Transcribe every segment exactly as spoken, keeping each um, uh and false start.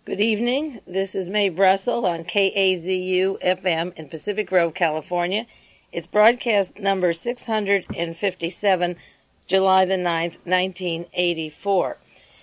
Good evening. This is Mae Brussel on K A Z U F M in Pacific Grove, California. It's broadcast number six hundred fifty-seven, July the ninth, nineteen eighty-four.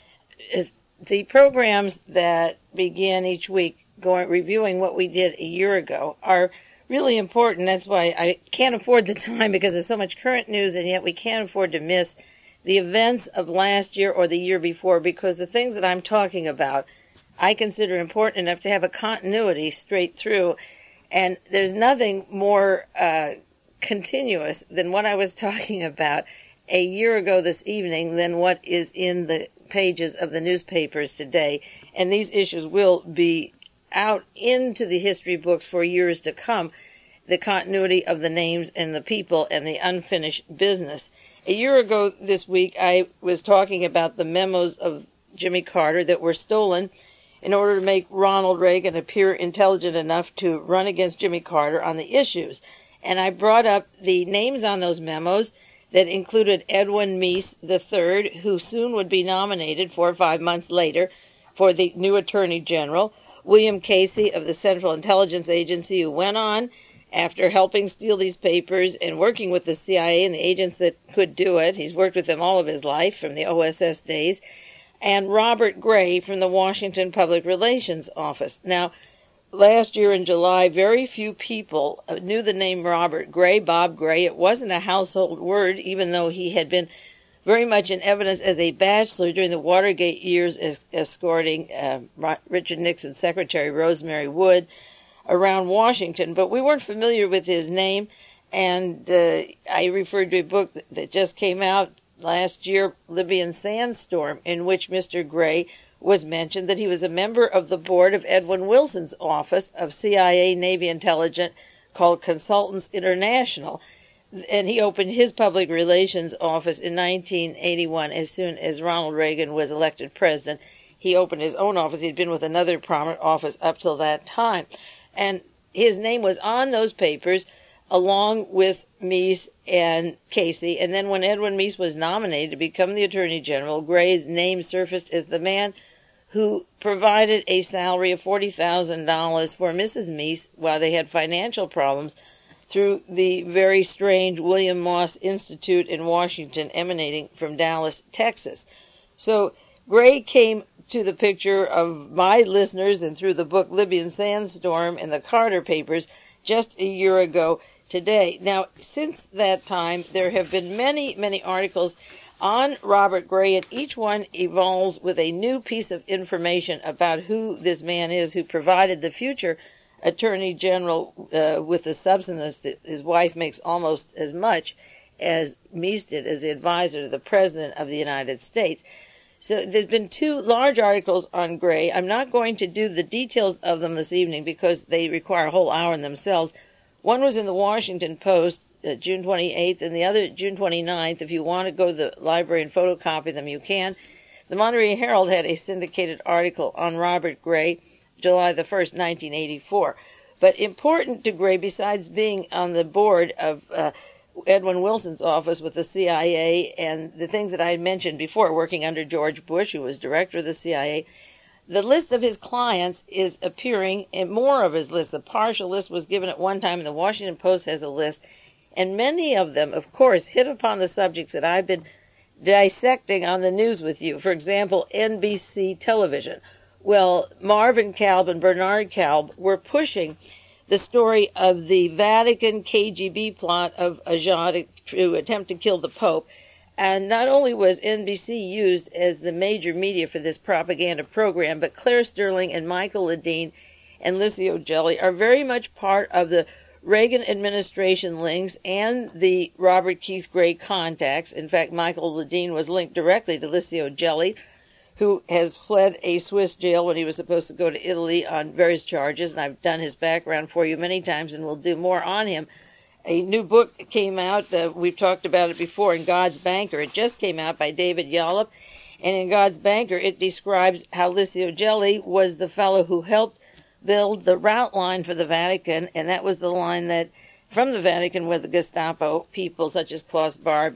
The programs that begin each week going reviewing what we did a year ago are really important. That's why I can't afford the time, because there's so much current news, and yet we can't afford to miss the events of last year or the year before, because the things that I'm talking about I consider important enough to have a continuity straight through. And there's nothing more uh, continuous than what I was talking about a year ago this evening than what is in the pages of the newspapers today. And these issues will be out into the history books for years to come, the continuity of the names and the people and the unfinished business. A year ago this week, I was talking about the memos of Jimmy Carter that were stolen in order to make Ronald Reagan appear intelligent enough to run against Jimmy Carter on the issues. And I brought up the names on those memos that included Edwin Meese the third, who soon would be nominated four or five months later for the new Attorney General, William Casey of the Central Intelligence Agency, who went on, after helping steal these papers and working with the C I A and the agents that could do it. He's worked with them all of his life from the O S S days. And Robert Gray from the Washington Public Relations Office. Now, last year in July, very few people knew the name Robert Gray, Bob Gray. It wasn't a household word, even though he had been very much in evidence as a bachelor during the Watergate years, escorting uh, Richard Nixon's secretary, Rosemary Wood, around Washington. But we weren't familiar with his name, and uh, I referred to a book that just came out last year, Libyan Sandstorm, in which Mister Gray was mentioned that he was a member of the board of Edwin Wilson's office of C I A Navy intelligence called Consultants International. And he opened his public relations office in nineteen eighty-one. As soon as Ronald Reagan was elected president, he opened his own office. He'd been with another prominent office up till that time. And his name was on those papers, along with Meese and Casey. And then when Edwin Meese was nominated to become the Attorney General, Gray's name surfaced as the man who provided a salary of forty thousand dollars for Missus Meese while they had financial problems through the very strange William Moss Institute in Washington, emanating from Dallas, Texas. So Gray came to the picture of my listeners and through the book Libyan Sandstorm and the Carter Papers just a year ago today. Now, since that time, there have been many, many articles on Robert Gray, and each one evolves with a new piece of information about who this man is who provided the future Attorney General uh, with the substance that his wife makes almost as much as Meese did as the advisor to the President of the United States. So there's been two large articles on Gray. I'm not going to do the details of them this evening because they require a whole hour in themselves. One was in the Washington Post, uh, June twenty-eighth, and the other June twenty-ninth. If you want to go to the library and photocopy them, you can. The Monterey Herald had a syndicated article on Robert Gray, July the first, nineteen eighty-four. But important to Gray, besides being on the board of uh, Edwin Wilson's office with the C I A and the things that I had mentioned before, working under George Bush, who was director of the C I A, the list of his clients is appearing in more of his list. The partial list was given at one time, and the Washington Post has a list. And many of them, of course, hit upon the subjects that I've been dissecting on the news with you. For example, N B C television. Well, Marvin Kalb and Bernard Kalb were pushing the story of the Vatican K G B plot of Ajah to attempt to kill the Pope. And not only was N B C used as the major media for this propaganda program, but Claire Sterling and Michael Ledeen and Licio Gelli are very much part of the Reagan administration links and the Robert Keith Gray contacts. In fact, Michael Ledeen was linked directly to Licio Gelli, who has fled a Swiss jail when he was supposed to go to Italy on various charges. And I've done his background for you many times and will do more on him. A new book came out. Uh, we've talked about it before, in God's Banker. It just came out by David Yollop. And in God's Banker, it describes how Licio Gelli was the fellow who helped build the route line for the Vatican. And that was the line that, from the Vatican, where the Gestapo people such as Klaus Barbie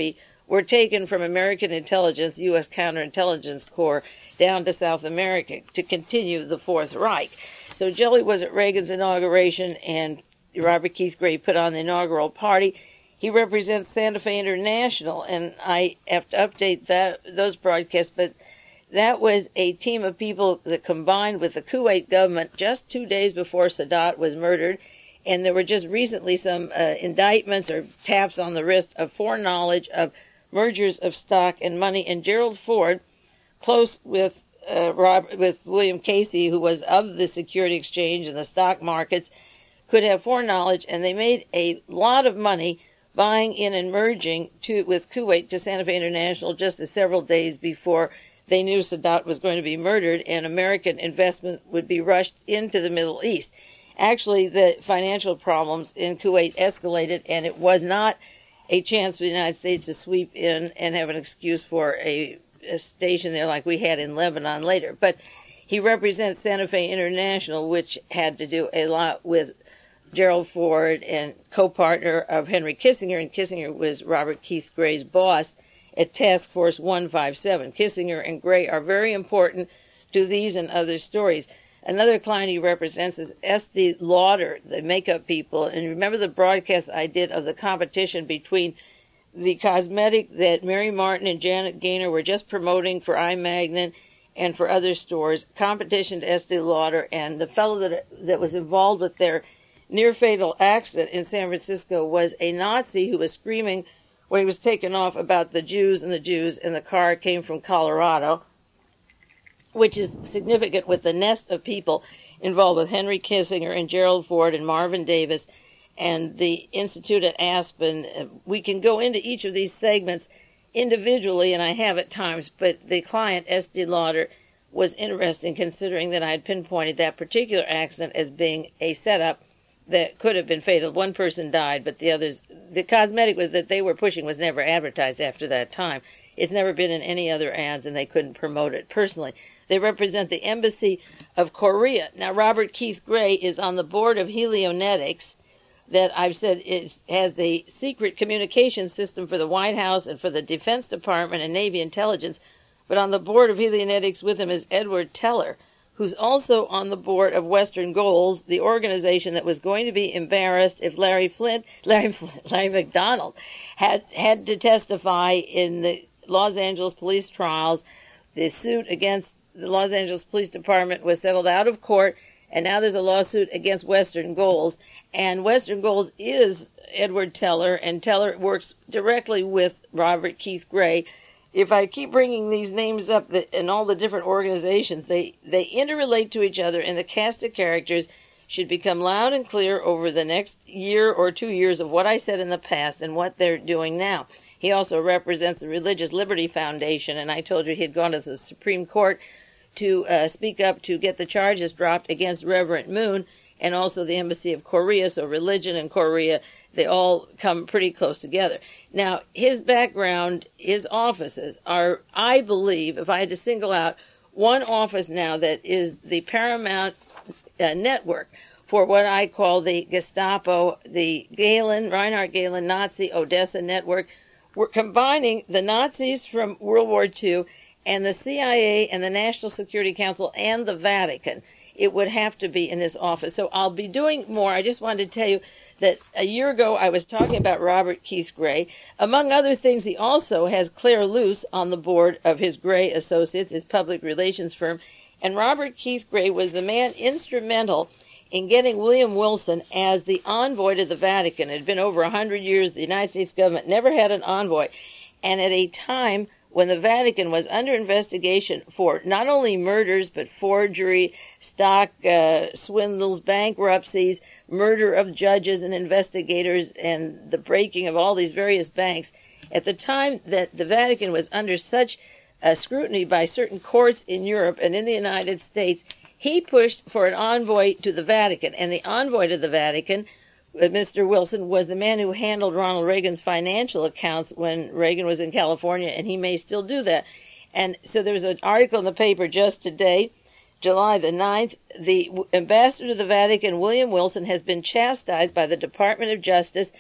were taken from American intelligence, U S Counterintelligence Corps, down to South America to continue the Fourth Reich. So Jelly was at Reagan's inauguration, and Robert Keith Gray put on the inaugural party. He represents Santa Fe International, and I have to update that those broadcasts, but that was a team of people that combined with the Kuwait government just two days before Sadat was murdered, and there were just recently some uh, indictments or taps on the wrist of foreknowledge of mergers of stock and money. And Gerald Ford, close with uh, Rob, with William Casey, who was of the Security Exchange and the stock markets, could have foreknowledge, and they made a lot of money buying in and merging to with Kuwait to Santa Fe International just a several days before they knew Sadat was going to be murdered and American investment would be rushed into the Middle East. Actually, the financial problems in Kuwait escalated, and it was not a chance for the United States to sweep in and have an excuse for a, a station there like we had in Lebanon later. But he represents Santa Fe International, which had to do a lot with Gerald Ford and co-partner of Henry Kissinger, and Kissinger was Robert Keith Gray's boss at Task Force one fifty-seven. Kissinger and Gray are very important to these and other stories. Another client he represents is Estee Lauder, the makeup people. And remember the broadcast I did of the competition between the cosmetic that Mary Martin and Janet Gaynor were just promoting for iMagnin and for other stores, competition to Estee Lauder, and the fellow that that was involved with their near-fatal accident in San Francisco was a Nazi who was screaming when he was taken off about the Jews and the Jews, and the car came from Colorado, which is significant with the nest of people involved with Henry Kissinger and Gerald Ford and Marvin Davis and the Institute at Aspen. We can go into each of these segments individually, and I have at times, but the client, Estee Lauder, was interesting considering that I had pinpointed that particular accident as being a setup that could have been fatal. One person died, but the others, the cosmetic that they were pushing was never advertised after that time. It's never been in any other ads, and they couldn't promote it personally. They represent the Embassy of Korea. Now, Robert Keith Gray is on the board of Helionetics, that I've said is, has the secret communication system for the White House and for the Defense Department and Navy intelligence. But on the board of Helionetics with him is Edward Teller, who's also on the board of Western Goals, the organization that was going to be embarrassed if Larry Flint, Larry, Larry McDonald had had to testify in the Los Angeles police trials. The suit against the Los Angeles Police Department was settled out of court, and now there's a lawsuit against Western Goals. And Western Goals is Edward Teller, and Teller works directly with Robert Keith Gray. If I keep bringing these names up in all the different organizations, they, they interrelate to each other, and the cast of characters should become loud and clear over the next year or two years of what I said in the past and what they're doing now. He also represents the Religious Liberty Foundation, and I told you he had gone to the Supreme Court to uh, speak up to get the charges dropped against Reverend Moon, and also the Embassy of Korea. So religion and Korea, they all come pretty close together. Now, his background, his offices are, I believe, if I had to single out one office now that is the paramount uh, network for what I call the Gestapo, the Gehlen, Reinhard Gehlen Nazi Odessa network. We're combining the Nazis from World War Two and the C I A and the National Security Council and the Vatican. It would have to be in this office. So I'll be doing more. I just wanted to tell you that a year ago I was talking about Robert Keith Gray. Among other things, he also has Claire Luce on the board of his Gray Associates, his public relations firm. And Robert Keith Gray was the man instrumental in getting William Wilson as the envoy to the Vatican. It had been over a hundred years. The United States government never had an envoy. And at a time when the Vatican was under investigation for not only murders, but forgery, stock uh, swindles, bankruptcies, murder of judges and investigators, and the breaking of all these various banks, at the time that the Vatican was under such uh, scrutiny by certain courts in Europe and in the United States, he pushed for an envoy to the Vatican. And the envoy to the Vatican, Mister Wilson, was the man who handled Ronald Reagan's financial accounts when Reagan was in California, and he may still do that. And so there's an article in the paper just today, July the ninth. The ambassador to the Vatican, William Wilson, has been chastised by the Department of Justice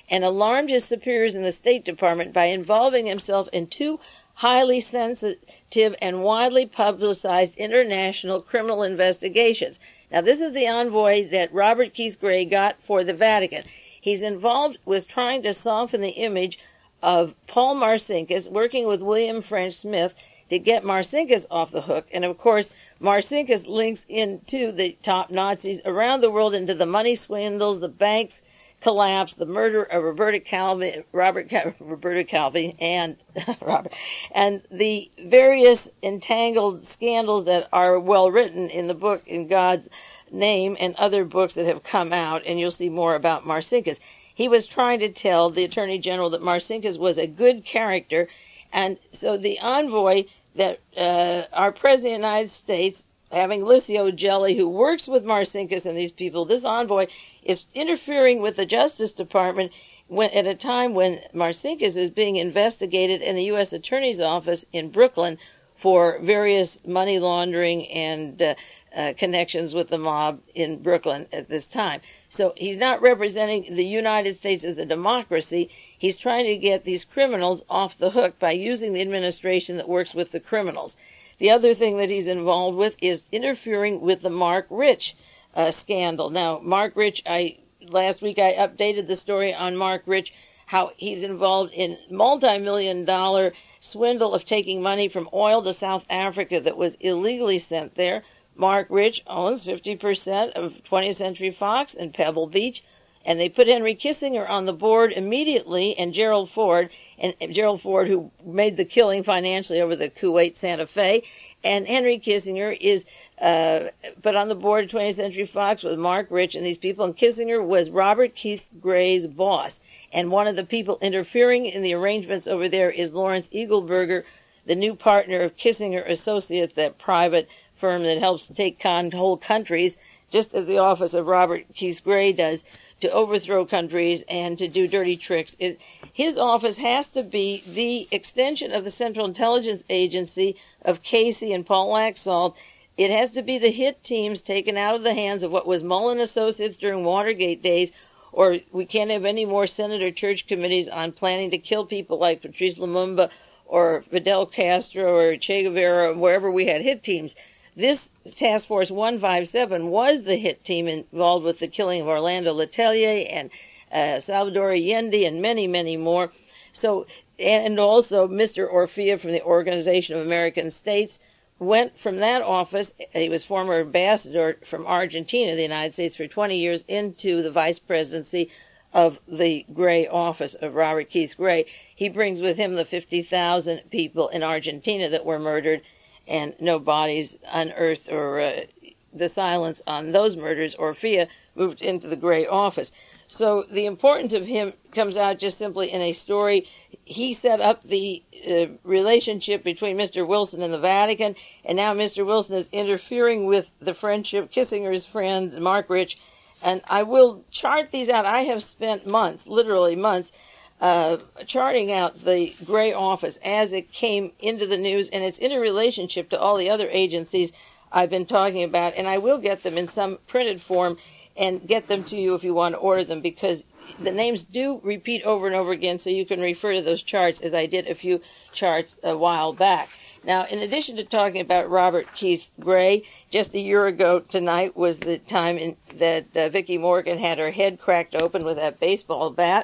and alarmed his superiors in the State Department by involving himself in two highly sensitive and widely publicized international criminal investigations. Now, this is the envoy that Robert Keith Gray got for the Vatican. He's involved with trying to soften the image of Paul Marcinkus, working with William French Smith to get Marcinkus off the hook. And, of course, Marcinkus links into the top Nazis around the world, into the money swindles, the banks collapse, the murder of Roberta Calvi, Robert Roberta Calvi, and Robert, and the various entangled scandals that are well written in the book In God's Name and other books that have come out, and you'll see more about Marcinkus. He was trying to tell the Attorney General that Marcinkus was a good character, and so the envoy that uh, our President of the United States, having Licio Gelli, who works with Marcinkus and these people, this envoy is interfering with the Justice Department when, at a time when Marcinkus is being investigated in the U S Attorney's Office in Brooklyn for various money laundering and uh, uh, connections with the mob in Brooklyn at this time. So he's not representing the United States as a democracy. He's trying to get these criminals off the hook by using the administration that works with the criminals. The other thing that he's involved with is interfering with the Mark Rich uh, scandal. Now, Mark Rich, I last week I updated the story on Mark Rich, how he's involved in multi-million dollar swindle of taking money from oil to South Africa that was illegally sent there. Mark Rich owns fifty percent of twentieth Century Fox and Pebble Beach, and they put Henry Kissinger on the board immediately, and Gerald Ford, and Gerald Ford, who made the killing financially over the Kuwait Santa Fe, and Henry Kissinger is uh, put on the board of twentieth Century Fox with Mark Rich and these people, and Kissinger was Robert Keith Gray's boss, and one of the people interfering in the arrangements over there is Lawrence Eagleburger, the new partner of Kissinger Associates, that private firm that helps to take con whole countries, just as the office of Robert Keith Gray does, to overthrow countries and to do dirty tricks. It, his office has to be the extension of the Central Intelligence Agency of Casey and Paul Laxalt. It has to be the hit teams taken out of the hands of what was Mullen Associates during Watergate days, or we can't have any more Senator Church committees on planning to kill people like Patrice Lumumba or Fidel Castro or Che Guevara, wherever we had hit teams. This Task Force one fifty-seven was the hit team involved with the killing of Orlando Letelier and uh, Salvador Allende and many, many more. So, and also Mister Orfea from the Organization of American States went from that office. He was former ambassador from Argentina to the United States for twenty years into the vice presidency of the Gray office of Robert Keith Gray. He brings with him the fifty thousand people in Argentina that were murdered, and no bodies unearthed, or uh, the silence on those murders. Orfea moved into the Gray office. So the importance of him comes out just simply in a story. He set up the uh, relationship between Mister Wilson and the Vatican, and now Mister Wilson is interfering with the friendship, Kissinger's friend, Mark Rich. And I will chart these out. I have spent months, literally months, Uh, charting out the Gray office as it came into the news and its interrelationship to all the other agencies I've been talking about, and I will get them in some printed form and get them to you if you want to order them, because the names do repeat over and over again, so you can refer to those charts, as I did a few charts a while back. Now, in addition to talking about Robert Keith Gray, just a year ago tonight was the time in, that uh, Vicki Morgan had her head cracked open with that baseball bat.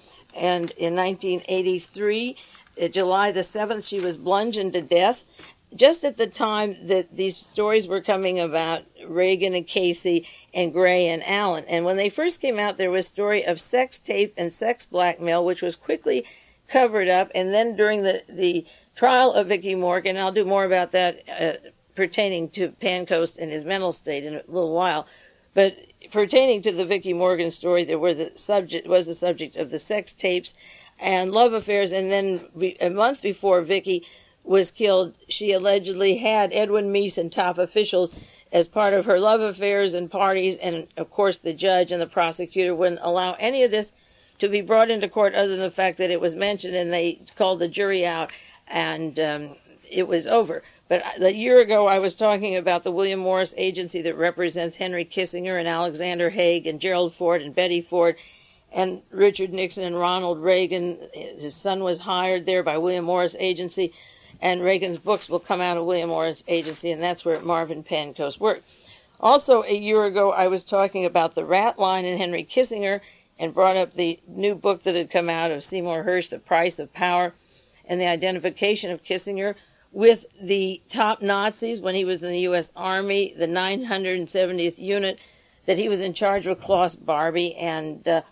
And in nineteen eighty-three, uh, July the seventh, she was bludgeoned to death, just at the time that these stories were coming about Reagan and Casey and Gray and Allen. And when they first came out, there was a story of sex tape and sex blackmail, which was quickly covered up. And then during the, the trial of Vicki Morgan, I'll do more about that uh, pertaining to Pancoast and his mental state in a little while, but pertaining to the Vicki Morgan story, there were the subject was the subject of the sex tapes and love affairs. And then a month before Vicki was killed, she allegedly had Edwin Meese and top officials as part of her love affairs and parties. And of course, the judge and the prosecutor wouldn't allow any of this to be brought into court, other than the fact that it was mentioned, and they called the jury out, and um, it was over. But a year ago, I was talking about the William Morris Agency that represents Henry Kissinger and Alexander Haig and Gerald Ford and Betty Ford. and Richard Nixon and Ronald Reagan. His son was hired there by William Morris Agency, and Reagan's books will come out of William Morris Agency, and that's where Marvin Pancoast worked. Also, a year ago, I was talking about the rat line and Henry Kissinger, and brought up the new book that had come out of Seymour Hersh, The Price of Power, and the identification of Kissinger with the top Nazis when he was in the U S Army, the nine hundred seventieth Unit, that he was in charge with Klaus Barbie, and uh,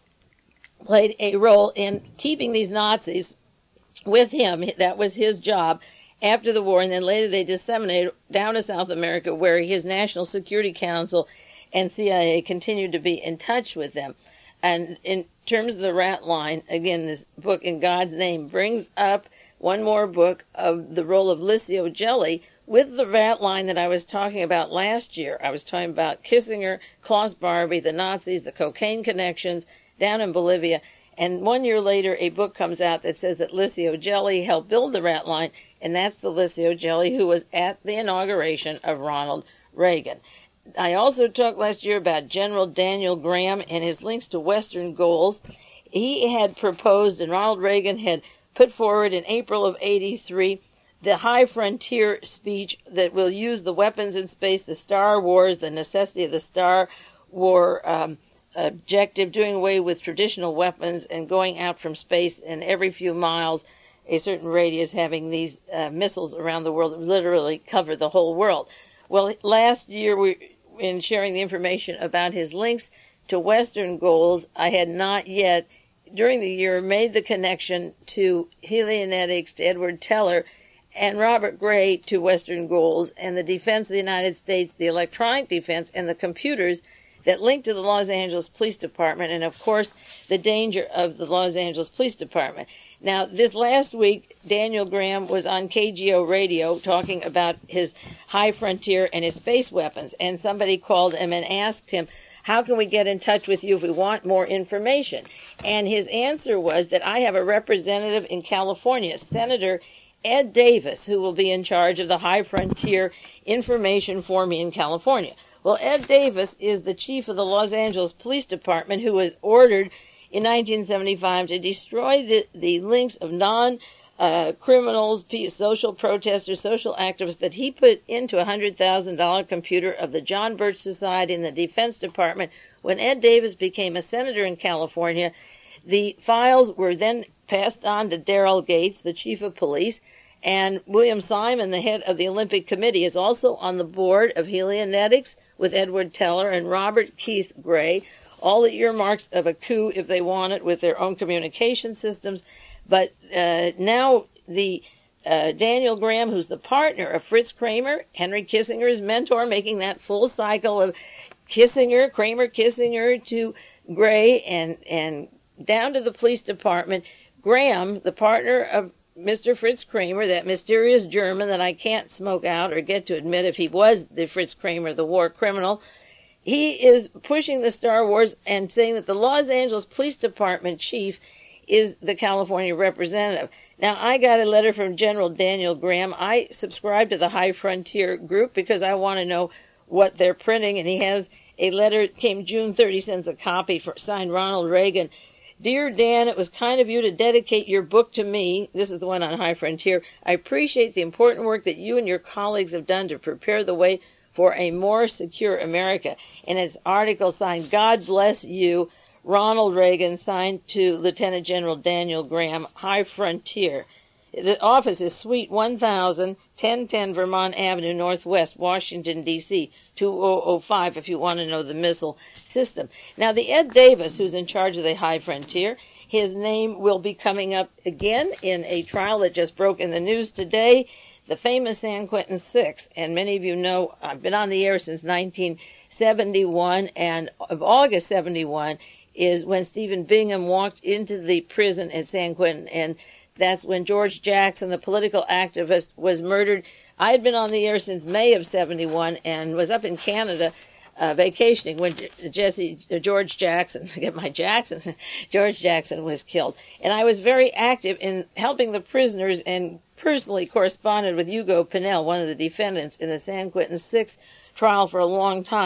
played a role in keeping these Nazis with him. That was his job after the war, and then later they disseminated down to South America, where his National Security Council and C I A continued to be in touch with them. And in terms of the rat line, again, this book, In God's Name, brings up one more book of the role of Licio Gelli with the rat line that I was talking about last year. I was talking about Kissinger, Klaus Barbie, the Nazis, the cocaine connections down in Bolivia. And one year later, a book comes out that says that Licio Gelli helped build the rat line, and that's the Licio Gelli who was at the inauguration of Ronald Reagan. I also talked last year about General Daniel Graham and his links to Western goals. He had proposed, and Ronald Reagan had put forward in April of eighty-three, the High Frontier speech that will use the weapons in space, the Star Wars, the necessity of the Star War um, objective, doing away with traditional weapons and going out from space, and every few miles, a certain radius, having these uh, missiles around the world that literally cover the whole world. Well, last year, we, in sharing the information about his links to Western goals, I had not yet, during the year, made the connection to Helionetics, to Edward Teller, and Robert Gray to Western goals, and the defense of the United States, the electronic defense, and the computers that link to the Los Angeles Police Department, and of course, the danger of the Los Angeles Police Department. Now, this last week, Daniel Graham was on K G O radio talking about his high frontier and his space weapons, and somebody called him and asked him, how can we get in touch with you if we want more information? And his answer was that I have a representative in California, Senator Ed Davis, who will be in charge of the high frontier information for me in California. Well, Ed Davis is the chief of the Los Angeles Police Department, who was ordered in nineteen seventy-five to destroy the, the links of non-criminals, uh, social protesters, social activists that he put into a one hundred thousand dollars computer of the John Birch Society in the Defense Department. When Ed Davis became a senator in California, the files were then passed on to Darrell Gates, the chief of police, and William Simon, the head of the Olympic Committee, is also on the board of Helionetics with Edward Teller and Robert Keith Gray, all the earmarks of a coup if they want it with their own communication systems. But uh, now the uh, Daniel Graham, who's the partner of Fritz Kramer, Henry Kissinger's mentor, making that full cycle of Kissinger, Kramer, Kissinger to Gray, and, and down to the police department. Graham, the partner of Mister Fritz Kramer, that mysterious German that I can't smoke out or get to admit if he was the Fritz Kramer, the war criminal, he is pushing the Star Wars and saying that the Los Angeles Police Department chief is the California representative. Now, I got a letter from General Daniel Graham. I subscribe to the High Frontier group because I want to know what they're printing, and he has a letter, came June thirtieth, sends a copy, for signed Ronald Reagan. Dear Dan, it was kind of you to dedicate your book to me. This is the one on High Frontier. I appreciate the important work that you and your colleagues have done to prepare the way for a more secure America. And it's article signed, God Bless You, Ronald Reagan, signed to Lieutenant General Daniel Graham, High Frontier. The office is Suite one thousand, ten ten Vermont Avenue, Northwest, Washington, D C, two thousand five, if you want to know the missile system. Now, the Ed Davis, who's in charge of the High Frontier, his name will be coming up again in a trial that just broke in the news today, the famous San Quentin Six. And many of you know I've been on the air since nineteen seventy-one, and of August seventy-one is when Stephen Bingham walked into the prison at San Quentin, and that's when George Jackson, the political activist, was murdered. I had been on the air since May of seventy-one and was up in Canada uh, vacationing when Jesse uh, George Jackson, get my Jacksons, George Jackson was killed. And I was very active in helping the prisoners and personally corresponded with Hugo Pinel, one of the defendants in the San Quentin Six trial, for a long time.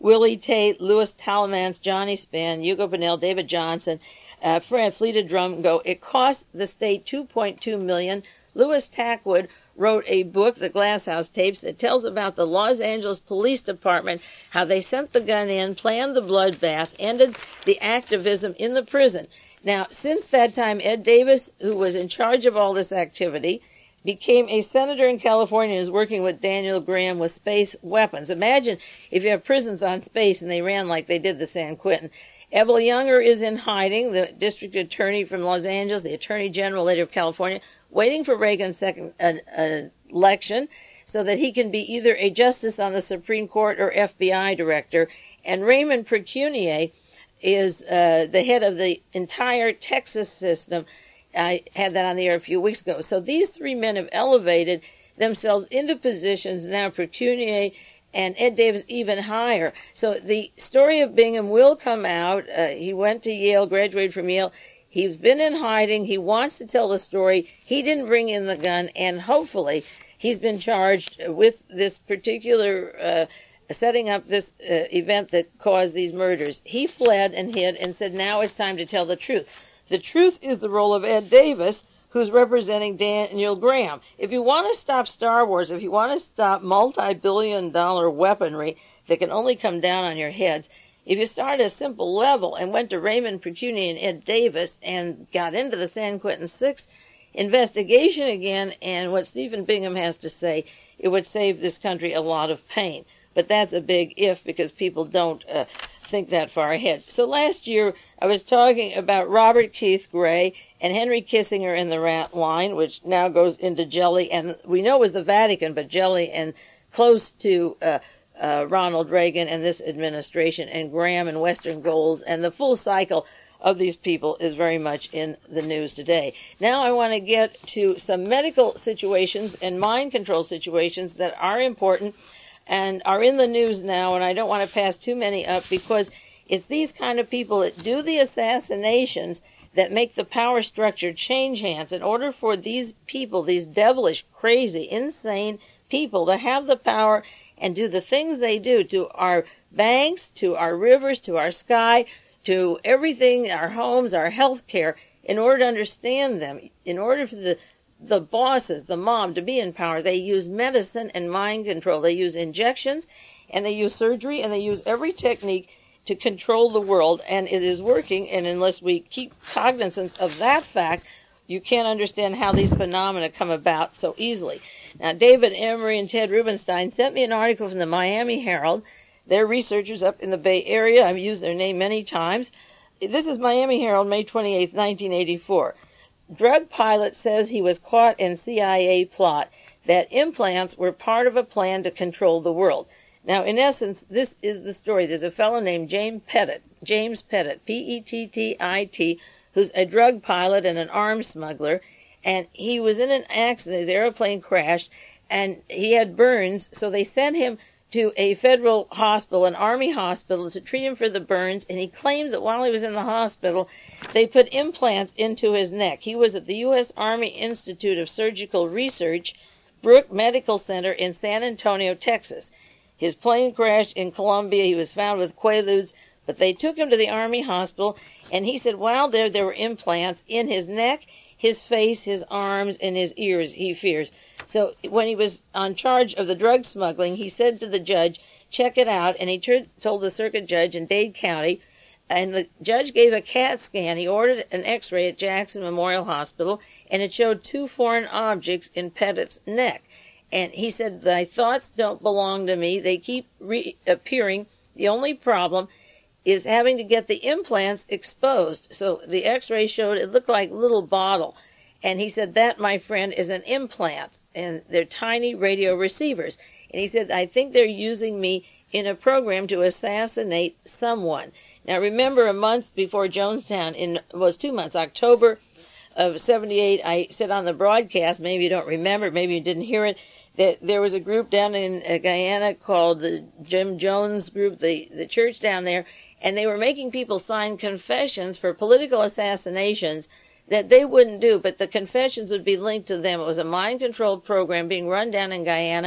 Willie Tate, Louis Talamance, Johnny Spann, Hugo Pennell, David Johnson, uh, Fred Fleeta Drumgo. It cost the state two point two million dollars. Louis Tackwood wrote a book, The Glasshouse Tapes, that tells about the Los Angeles Police Department, how they sent the gun in, planned the bloodbath, ended the activism in the prison. Now, since that time, Ed Davis, who was in charge of all this activity, became a senator in California and is working with Daniel Graham with space weapons. Imagine if you have prisons on space and they ran like they did the San Quentin. Evel Younger is in hiding, the district attorney from Los Angeles, the attorney general later of California, waiting for Reagan's second uh, uh, election so that he can be either a justice on the Supreme Court or F B I director. And Raymond Precunier is uh, the head of the entire Texas system. I had that on the air a few weeks ago. So these three men have elevated themselves into positions now, Precunier and Ed Davis even higher. So the story of Bingham will come out. Uh, he went to Yale, graduated from Yale. He's been in hiding. He wants to tell the story. He didn't bring in the gun, and hopefully he's been charged with this particular uh, setting up this uh, event that caused these murders. He fled and hid and said, now it's time to tell the truth. The truth is the role of Ed Davis, who's representing Daniel Graham. If you want to stop Star Wars, if you want to stop multi-billion dollar weaponry that can only come down on your heads, if you start at a simple level and went to Raymond Precunier and Ed Davis and got into the San Quentin six investigation again and what Stephen Bingham has to say, it would save this country a lot of pain. But that's a big if because people don't uh, think that far ahead. So last year I was talking about Robert Keith Gray and Henry Kissinger in the rat line, which now goes into jelly, and we know it was the Vatican, but jelly and close to uh, uh, Ronald Reagan and this administration, and Graham and Western goals, and the full cycle of these people is very much in the news today. Now I want to get to some medical situations and mind control situations that are important and are in the news now, and I don't want to pass too many up because it's these kind of people that do the assassinations that make the power structure change hands. In order for these people, these devilish, crazy, insane people to have the power and do the things they do to our banks, to our rivers, to our sky, to everything, our homes, our health care, in order to understand them, in order for the the bosses, the mob, to be in power, they use medicine and mind control. They use injections, and they use surgery, and they use every technique to control the world, and it is working, and unless we keep cognizance of that fact, you can't understand how these phenomena come about so easily. Now, David Emery and Ted Rubenstein sent me an article from the Miami Herald. They're researchers up in the Bay Area. I've used their name many times. This is Miami Herald, May twenty-eighth, nineteen eighty-four. Drug pilot says he was caught in C I A plot that implants were part of a plan to control the world. Now, in essence, this is the story. There's a fellow named James Pettit, James Pettit, P E T T I T, who's a drug pilot and an arms smuggler, and he was in an accident. His airplane crashed, and he had burns, so they sent him to a federal hospital, an army hospital, to treat him for the burns, and he claimed that while he was in the hospital, they put implants into his neck. He was at the U S Army Institute of Surgical Research, Brooke Medical Center in San Antonio, Texas. His plane crashed in Colombia. He was found with quaaludes, but they took him to the Army hospital, and he said while there, there were implants in his neck, his face, his arms, and his ears, he fears. So when he was on charge of the drug smuggling, he said to the judge, check it out, and he t- told the circuit judge in Dade County, and the judge gave a CAT scan. He ordered an x-ray at Jackson Memorial Hospital, and it showed two foreign objects in Pettit's neck. And he said, my thoughts don't belong to me. They keep reappearing. The only problem is having to get the implants exposed. So the x-ray showed it looked like a little bottle. And he said, that, my friend, is an implant. And they're tiny radio receivers. And he said, I think they're using me in a program to assassinate someone. Now, remember, a month before Jonestown, in was two months, October of seventy-eight, I said on the broadcast, maybe you don't remember, maybe you didn't hear it, that there was a group down in uh, Guyana called the Jim Jones group, the, the church down there, and they were making people sign confessions for political assassinations that they wouldn't do, but the confessions would be linked to them. It was a mind control program being run down in Guyana,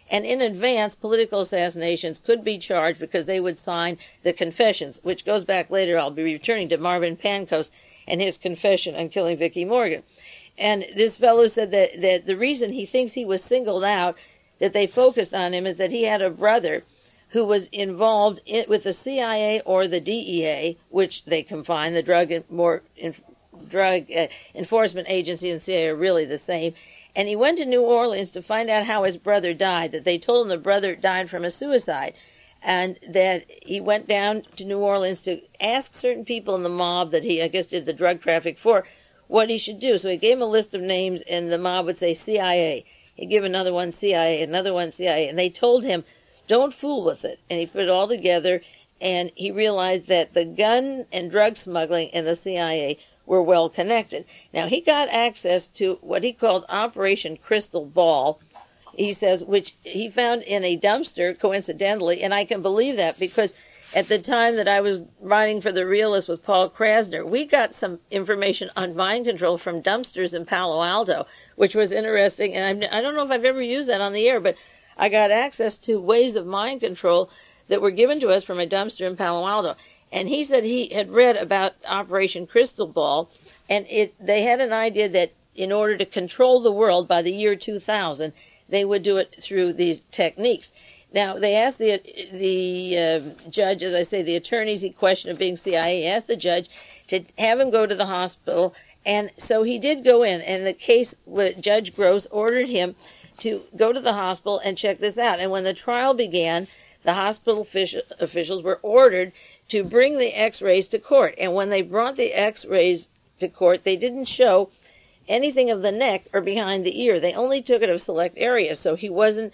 And in advance, political assassinations could be charged because they would sign the confessions, which goes back later. I'll be returning to Marvin Pankos and his confession on killing Vicki Morgan. And this fellow said that, that the reason he thinks he was singled out, that they focused on him, is that he had a brother who was involved in, with the C I A or the D E A, which they combine, the Drug, and more, in, drug uh, Enforcement Agency and C I A are really the same. And he went to New Orleans to find out how his brother died, that they told him the brother died from a suicide, and that he went down to New Orleans to ask certain people in the mob that he, I guess, did the drug traffic for, what he should do. So he gave him a list of names, and the mob would say C I A. He'd give another one C I A, another one C I A, and they told him, don't fool with it. And he put it all together, and he realized that the gun and drug smuggling and the C I A were well connected. Now, he got access to what he called Operation Crystal Ball, he says, which he found in a dumpster, coincidentally, and I can believe that because at the time that I was writing for The Realist with Paul Krasner, we got some information on mind control from dumpsters in Palo Alto, which was interesting, and I'm, I don't know if I've ever used that on the air, but I got access to ways of mind control that were given to us from a dumpster in Palo Alto. And he said he had read about Operation Crystal Ball, and it they had an idea that in order to control the world by the year two thousand, they would do it through these techniques. Now, they asked the the uh, judge, as I say, the attorneys he questioned of being C I A, asked the judge to have him go to the hospital, and so he did go in, and the case, Judge Gross ordered him to go to the hospital and check this out. And when the trial began, the hospital officials were ordered to bring the x-rays to court. And when they brought the x-rays to court, they didn't show anything of the neck or behind the ear. They only took it of select areas. So he wasn't,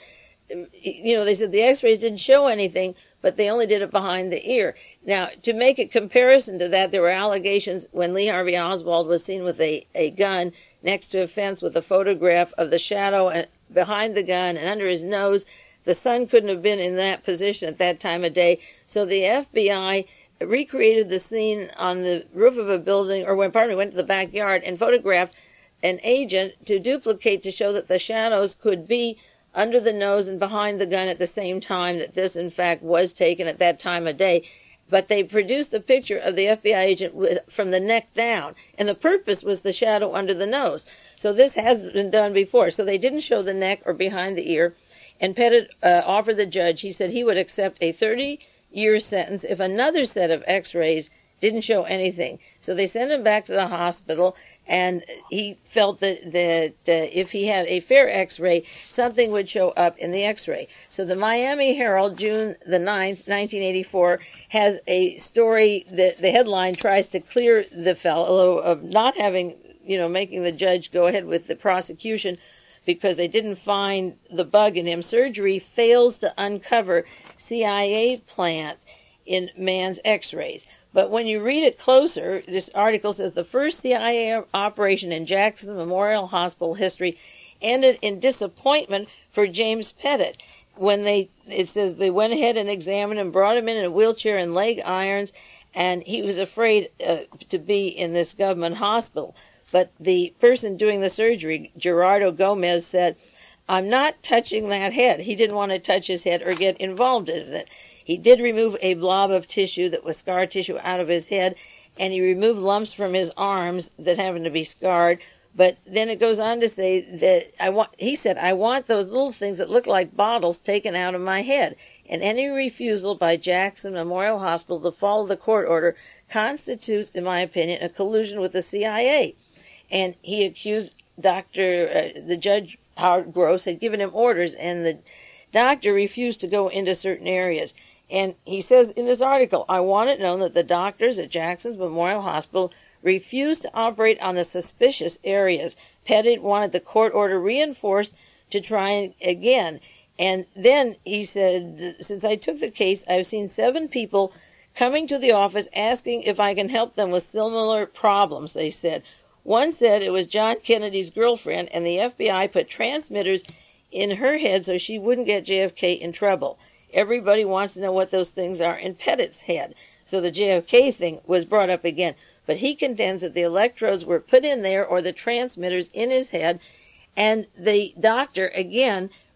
you know, they said the x-rays didn't show anything, but they only did it behind the ear. Now, to make a comparison to that, there were allegations when Lee Harvey Oswald was seen with a, a gun next to a fence with a photograph of the shadow behind the gun and under his nose. The sun couldn't have been in that position at that time of day. So the F B I recreated the scene on the roof of a building, or when, pardon me, went to the backyard and photographed an agent to duplicate, to show that the shadows could be under the nose and behind the gun at the same time, that this, in fact, was taken at that time of day. But they produced a picture of the F B I agent with, from the neck down, and the purpose was the shadow under the nose. So this has been done before. So they didn't show the neck or behind the ear. And Pettit uh, offered the judge, he said he would accept a thirty-year sentence if another set of x-rays didn't show anything. So they sent him back to the hospital, and he felt that, that uh, if he had a fair x-ray, something would show up in the x-ray. So the Miami Herald, June the ninth, nineteen eighty-four, has a story that the headline tries to clear the fellow of not having, you know, making the judge go ahead with the prosecution, because they didn't find the bug in him. Surgery fails to uncover C I A plant in man's x-rays. But when you read it closer, this article says the first C I A operation in Jackson Memorial Hospital history ended in disappointment for James Pettit. When they, it says they went ahead and examined him, brought him in in a wheelchair and leg irons, and he was afraid uh, to be in this government hospital. But the person doing the surgery, Gerardo Gomez, said, I'm not touching that head. He didn't want to touch his head or get involved in it. He did remove a blob of tissue that was scar tissue out of his head, and he removed lumps from his arms that happened to be scarred. But then it goes on to say that I want, he said, I want those little things that look like bottles taken out of my head. And any refusal by Jackson Memorial Hospital to follow the court order constitutes, in my opinion, a collusion with the C I A. And he accused Doctor Uh, the judge, Howard Gross, had given him orders, and the doctor refused to go into certain areas. And he says in this article, I want it known that the doctors at Jackson's Memorial Hospital refused to operate on the suspicious areas. Pettit wanted the court order reinforced to try again. And then he said, since I took the case, I've seen seven people coming to the office asking if I can help them with similar problems, they said. One said it was John Kennedy's girlfriend, and the F B I put transmitters in her head so she wouldn't get J F K in trouble. Everybody wants to know what those things are in Pettit's head. So the J F K thing was brought up again. But he contends that the electrodes were put in there, or the transmitters in his head, and the doctor, again,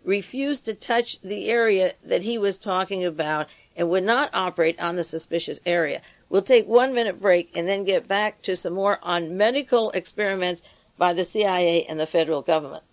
refused to touch the area that he was talking about and would not operate on the suspicious area. We'll take one minute break and then get back to some more on medical experiments by the C I A and the federal government.